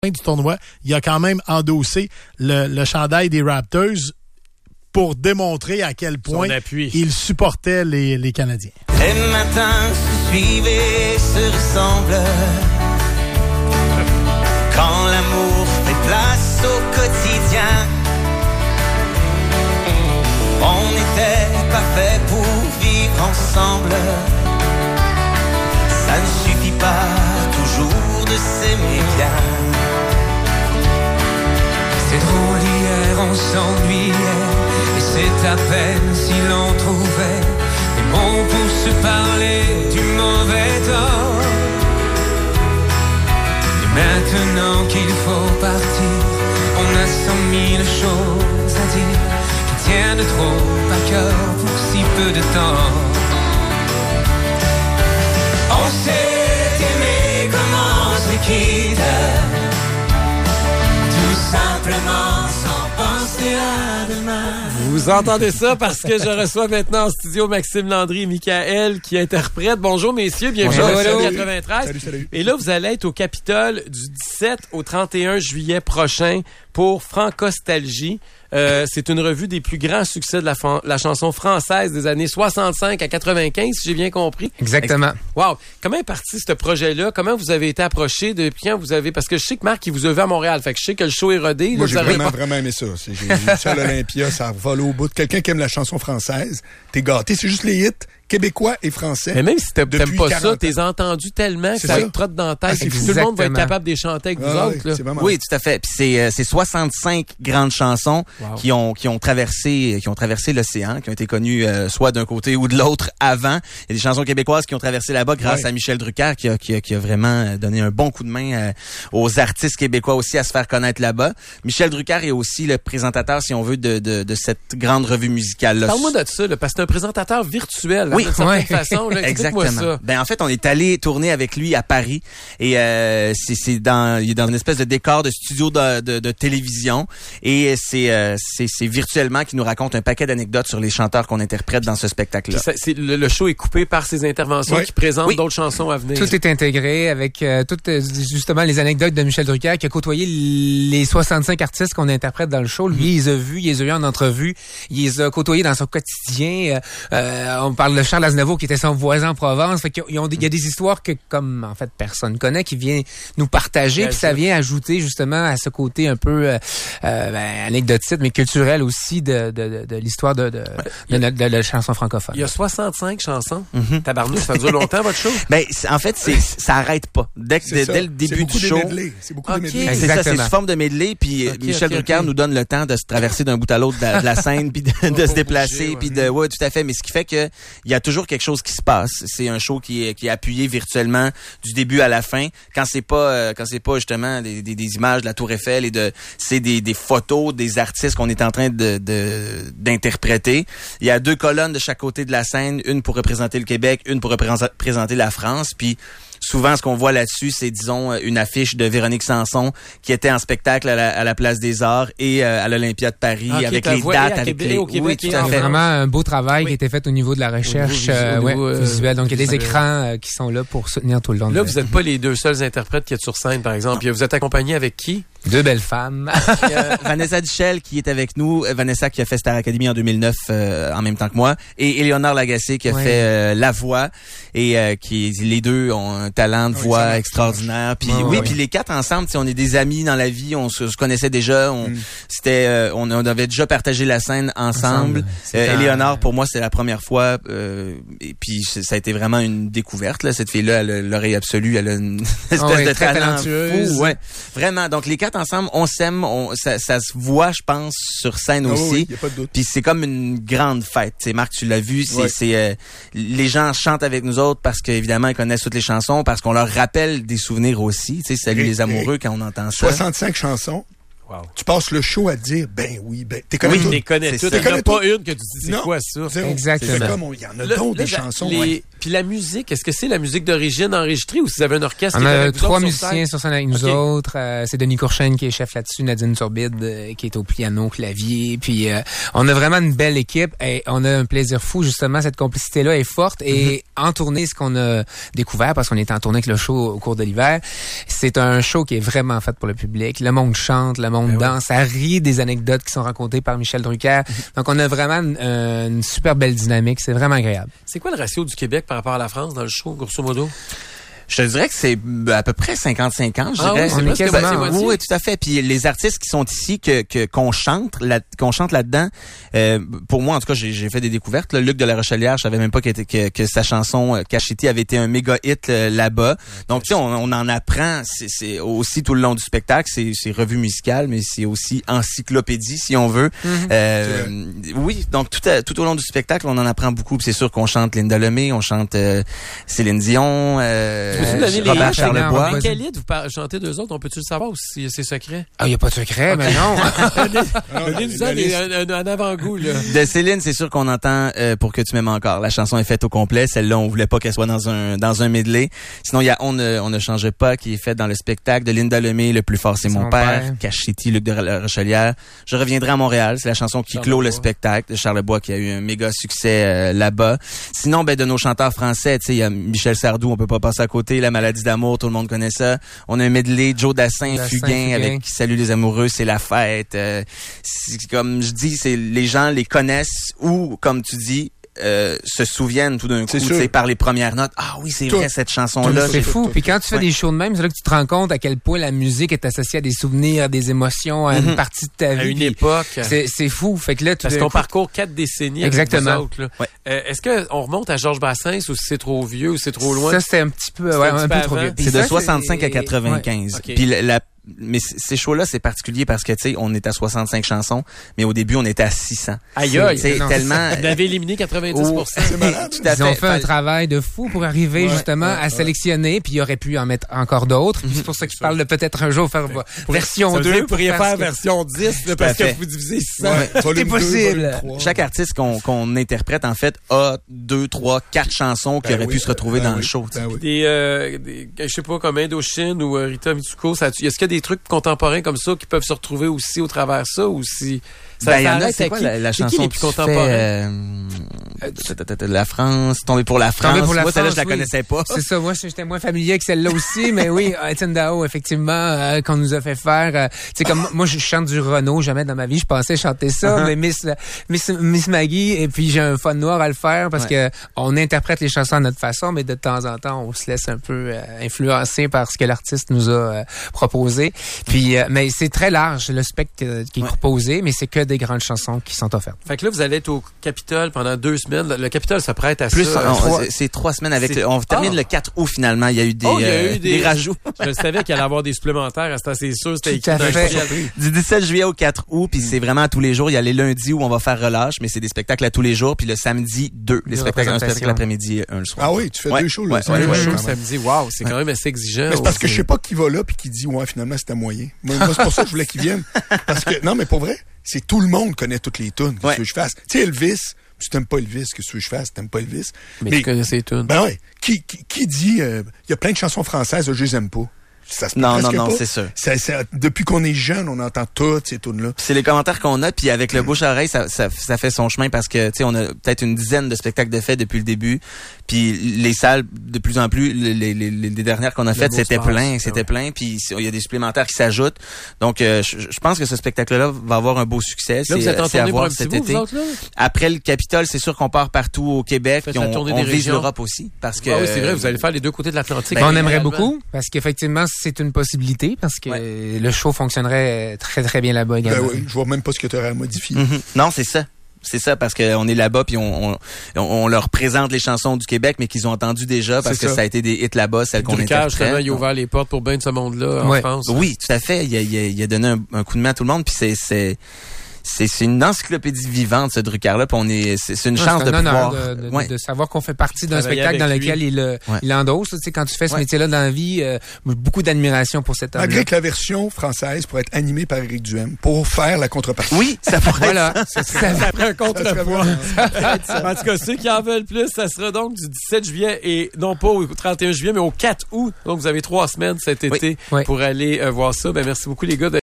du tournoi, il a quand même endossé le chandail des Raptors pour démontrer à quel point il supportait les Canadiens. Les matins se suivent et se ressemblent. Quand l'amour fait place au quotidien, on n'était pas fait pour vivre ensemble. Ça ne suffit pas toujours de s'aimer bien. C'est drôle, hier on s'ennuyait, et c'est à peine si l'on trouvait des mots pour se parler du mauvais temps. Et maintenant qu'il faut partir, on a 100 000 choses à dire qui tiennent trop à cœur pour si peu de temps. On s'est aimé comme on se quitte, tout simplement sans penser à demain. Vous entendez ça parce que je reçois maintenant en studio Maxime Landry et Michael qui interprètent. Bonjour messieurs, bienvenue à 93. Salut. Et là, vous allez être au Capitole du 17 au 31 juillet prochain pour Francostalgie. C'est une revue des plus grands succès de la chanson française des années 65 à 95, si j'ai bien compris. Exactement. Wow! Comment est parti ce projet-là? Comment vous avez été approché? Depuis quand vous avez... Parce que je sais que Marc, il vous a vu à Montréal. Fait que je sais que le show est rodé. Moi, là, j'ai vraiment aimé ça. J'ai vu ça à l'Olympia, ça vole au bout. Quelqu'un qui aime la chanson française, t'es gâté. C'est juste les hits québécois et français. Mais même si t'aimes pas ça, t'es entendu tellement que ça te trotte dans la tête. Ah, tout le monde va être capable de les chanter avec vous autres. Là. Oui, tout à fait. Puis c'est 65 grandes chansons qui ont traversé l'océan, qui ont été connues soit d'un côté ou de l'autre avant. Il y a des chansons québécoises qui ont traversé là-bas grâce à Michel Drucker qui a vraiment donné un bon coup de main aux artistes québécois aussi à se faire connaître là-bas. Michel Drucker est aussi le présentateur, si on veut, de cette grande revue musicale-là. Parle-moi de ça, là, parce que c'est un présentateur virtuel. Oui, d'une certaine façon. Là, exactement. Ça. Ben en fait, on est allé tourner avec lui à Paris et il est dans une espèce de décor de studio de télévision et c'est virtuellement qu'il nous raconte un paquet d'anecdotes sur les chanteurs qu'on interprète dans ce spectacle-là. Le show est coupé par ses interventions qui présentent d'autres chansons à venir. Tout est intégré avec toutes justement les anecdotes de Michel Drucker qui a côtoyé les 65 artistes qu'on interprète dans le show. Lui, il les a vus en entrevue, il les a côtoyés dans son quotidien. On parle de Charles Aznavour qui était son voisin en Provence. Fait qu'il y a des histoires que, comme en fait personne connaît, qui vient nous partager, puis ça vient ajouter justement à ce côté un peu anecdotique, mais culturel aussi de l'histoire de la chanson francophone. Il y a 65 chansons. Tabarnouche, ça dure longtemps votre show? Ben en fait, ça arrête pas. Dès le début du show. C'est beaucoup de medley. C'est ça, c'est sous forme de medley. Puis Michel Drucker nous donne le temps de se traverser d'un bout à l'autre de la scène, puis de se déplacer, puis tout à fait. Mais ce qui fait que il y a toujours quelque chose qui se passe. C'est un show qui est appuyé virtuellement du début à la fin. Quand c'est pas justement des images de la Tour Eiffel c'est des photos des artistes qu'on est en train d'interpréter. Il y a 2 colonnes de chaque côté de la scène, une pour représenter le Québec, une pour représenter la France. Puis souvent, ce qu'on voit là-dessus, c'est, disons, une affiche de Véronique Sanson qui était en spectacle à la Place des Arts et à l'Olympia de Paris avec les dates, avec les... Oui, tout à fait. Vraiment un beau travail qui a été fait au niveau de la recherche visuelle. Donc, il y a des écrans qui sont là pour soutenir tout le long. Là, vous n'êtes pas les 2 seuls interprètes qui êtes sur scène, par exemple. Vous êtes accompagné avec qui? 2 belles femmes. Vanessa Duchel qui est avec nous. Vanessa qui a fait Star Academy en 2009 en même temps que moi. Et Éléonore Lagacé qui a fait la voix et qui les deux ont un talent de voix extraordinaire. Puis puis les 4 ensemble, on est des amis dans la vie, on se connaissait déjà, on avait déjà partagé la scène ensemble. Éléonore, pour moi, c'est la première fois et puis ça a été vraiment une découverte là. Cette fille-là, elle a l'oreille absolue, elle a une espèce de talent fou. Ouais. Vraiment. Donc les 4 ensemble, on s'aime, ça se voit, je pense, sur scène aussi. Y a pas de doute. Puis c'est comme une grande fête. T'sais, Marc, tu l'as vu, c'est les gens chantent avec nous autres parce qu'évidemment ils connaissent toutes les chansons, parce qu'on leur rappelle des souvenirs aussi. Tu sais, salut les amoureux quand on entend ça. 65 chansons. Wow. Tu passes le show à dire, t'es connais toutes. T'es connais toutes. Il n'y en a pas une que tu dis, c'est quoi ça? Exactement. Il y en a d'autres des chansons. Puis la musique, est-ce que c'est la musique d'origine enregistrée ou si vous avez un orchestre? On a 3 musiciens sur scène avec nous autres. C'est Denis Courchaine qui est chef là-dessus, Nadine Turbide qui est au piano, clavier. Puis on a vraiment une belle équipe et on a un plaisir fou. Justement, cette complicité-là est forte. Et en tournée, ce qu'on a découvert, parce qu'on était en tournée avec le show au cours de l'hiver, c'est un show qui est vraiment fait pour le public. Le monde chante, le monde danse, ça rit des anecdotes qui sont racontées par Michel Drucker. Donc on a vraiment une super belle dynamique. C'est vraiment agréable. C'est quoi le ratio du Québec par rapport à la France dans le show, grosso modo? Je te dirais que c'est à peu près 50-50, je dirais. Oui, oui, tout à fait. Puis les artistes qui sont ici, qu'on chante là-dedans, pour moi, en tout cas, j'ai fait des découvertes. Luc de la Rochelière, je savais même pas que sa chanson Cachiti avait été un méga hit là-bas. Donc, tu sais, on en apprend. C'est aussi tout le long du spectacle. C'est revue musicale, mais c'est aussi encyclopédie, si on veut. Oui, donc tout au long du spectacle, on en apprend beaucoup. Puis c'est sûr qu'on chante Linda Lemay, on chante Céline Dion. Robert Charlebois. Quel hit vous chantez d'eux autres? On peut-tu le savoir ou si c'est secret? Ah, il n'y a pas de secret, mais non. Donnez-nous un avant-goût, là. De Céline, c'est sûr qu'on entend Pour que tu m'aimes encore. La chanson est faite au complet. Celle-là, on voulait pas qu'elle soit dans un medley. Sinon, il y a On ne change pas qui est fait dans le spectacle de Linda Lemay, Le plus fort c'est mon père. Cachiti, Luc de la Rochelière. Je reviendrai à Montréal. C'est la chanson qui clôt le spectacle de Charlebois qui a eu un méga succès là-bas. Sinon, de nos chanteurs français, tu sais, il y a Michel Sardou, on peut pas passer à côté. La maladie d'amour, tout le monde connaît ça. On a un medley, Joe Dassin, Fugain, avec Salut les amoureux, c'est la fête. Comme je dis, c'est les gens les connaissent ou, comme tu dis, se souviennent tout d'un coup, par les premières notes. Ah oui, c'est vrai, cette chanson-là. C'est fou. Puis quand tu fais des shows de même, c'est là que tu te rends compte à quel point la musique est associée à des souvenirs, à des émotions, à une partie de ta vie. À une époque. C'est fou. Fait que là, parce qu'on parcourt 4 décennies. Exactement. Avec vous autres, là. Est-ce qu'on remonte à Georges Brassens ou si c'est trop vieux ou c'est trop loin? Ça, c'est un petit peu, un peu trop vieux. C'est de 65 à 95. Puis mais ces shows-là, c'est particulier parce que, tu sais, on est à 65 chansons, mais au début, on était à 600. Aïe, aïe. C'est tellement... Vous avez éliminé 90%. C'est malade. Ils ont fait un travail de fou pour arriver, justement, à sélectionner, puis il aurait pu en mettre encore d'autres. Puis c'est pour ça que je parle de peut-être un jour faire version 2. Vous pourriez faire version 10, parce que vous divisez 600. C'est possible. Chaque artiste qu'on interprète, en fait, a 2, 3, 4 chansons qui auraient pu se retrouver dans le show. Je sais pas, comme Indochine ou Rita Mitsuko, est-ce qu'il y a des trucs contemporains comme ça qui peuvent se retrouver aussi au travers ça ou si ça il y en a, c'est quoi la chanson plus contemporaine? La France, Tombé pour la France. Moi, celle-là, je la connaissais pas. C'est ça, moi, j'étais moins familier avec celle-là aussi, mais oui, Étienne Dao, effectivement, qu'on nous a fait faire, tu sais, comme moi, je chante du Renaud, jamais dans ma vie, je pensais chanter ça, mais Miss Maggie, et puis j'ai un fun noir à le faire parce que on interprète les chansons à notre façon, mais de temps en temps, on se laisse un peu influencer par ce que l'artiste nous a proposé. Puis, mais c'est très large, le spectre qui est proposé, mais c'est que des grandes chansons qui sont offertes. Fait que là, vous allez être au Capitole pendant 2 semaines. Le Capitole se prête à ça. C'est 3 semaines avec on termine le 4 août finalement. Il y a eu des rajouts. Je savais qu'il allait y avoir des supplémentaires. C'est sûr, c'était écrit dans du 17 juillet au 4 août, puis c'est vraiment à tous les jours. Il y a les lundis où on va faire relâche, mais c'est des spectacles à tous les jours. Puis le samedi, 2. Les spectacles, un spectacle l'après-midi, un le soir. Ah oui, tu fais 2 shows le samedi. Wow, c'est quand même assez exigeant. Mais c'est parce que je sais pas qui va là puis qui dit finalement c'était moyen. Moi, c'est pour ça que je voulais qu'ils viennent. Parce que non, mais pour vrai, c'est tout le monde connaît toutes les tunes. Qu'est-ce que je fasse? Tu sais, Elvis, tu t'aimes pas Elvis, qu'est-ce que tu veux que je fasse? T'aimes pas Elvis? Mais tu connais ses tunes. Ben ouais. Qui dit, il y a plein de chansons françaises, je les aime pas. Ça se non, c'est sûr. Depuis qu'on est jeune, on entend toutes ces tunes-là. C'est les commentaires qu'on a, puis avec le bouche à oreille, ça fait son chemin parce que, tu sais, on a peut-être une dizaine de spectacles de fait depuis le début, puis les salles, de plus en plus, les dernières qu'on a faites, c'était plein, puis il y a des supplémentaires qui s'ajoutent. Donc, je pense que ce spectacle-là va avoir un beau succès. Là, vous êtes en tournée pour un petit bout, vous autres, là? Après le Capitole, c'est sûr qu'on part partout au Québec, puis on vise l'Europe aussi, parce que... Ah oui, c'est vrai, vous allez faire les 2 côtés de l'Atlantique. On aimerait beaucoup, parce qu'effectivement, c'est une possibilité parce que le show fonctionnerait très très bien là-bas également. Ben oui, je vois même pas ce que tu aurais à modifier. Non, c'est ça. C'est ça, parce qu'on est là-bas puis on leur présente les chansons du Québec, mais qu'ils ont entendu déjà parce que ça a été des hits là-bas, celles qu'on interprète. Justement, il a ouvert les portes pour bien de ce monde-là en France. Oui, tout à fait. Il a donné un coup de main à tout le monde, puis c'est une encyclopédie vivante, ce Drucker-là. C'est une chance de pouvoir... de savoir qu'on fait partie d'un spectacle dans lequel il endosse. Tu sais, quand tu fais ce métier-là dans la vie, beaucoup d'admiration pour cet homme-là. Malgré que la version française pourrait être animée par Éric Duhem pour faire la contrepartie. Oui, ça pourrait être ça ferait un contrepoids. En tout cas, ceux qui en veulent plus, ça sera donc du 17 juillet et non pas au 31 juillet, mais au 4 août. Donc, vous avez 3 semaines cet été pour aller voir ça. Ben, merci beaucoup, les gars.